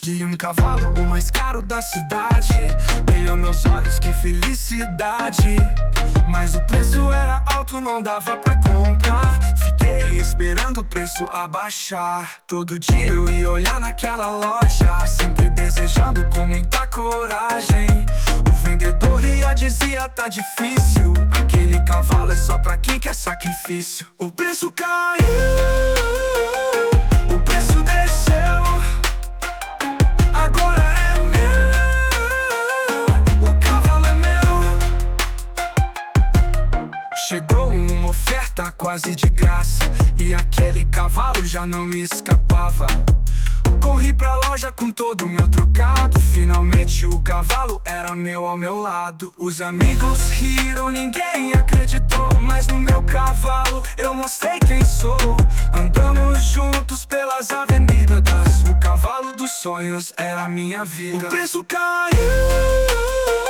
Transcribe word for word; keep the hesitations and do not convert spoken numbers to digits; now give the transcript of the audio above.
De um cavalo, o mais caro da cidade. Brilhou meus olhos, que felicidade. Mas o preço era alto, não dava pra comprar. Fiquei esperando o preço abaixar. Todo dia eu ia olhar naquela loja, sempre desejando com muita coragem. O vendedor ia dizia, tá difícil. Aquele cavalo é só pra quem quer sacrifício. O preço caiu, o preço desceu. Agora é meu, o cavalo é meu. Chegou uma oferta quase de graça, e aquele cavalo já não me escapava. Corri pra loja com todo o meu trocado. Finalmente o cavalo era meu ao meu lado. Os amigos riram, ninguém acreditou. Mas no meu cavalo eu mostrei quem sou. Andamos juntos pelas avenidas. O cavalo dos sonhos era a minha vida. O preço caiu,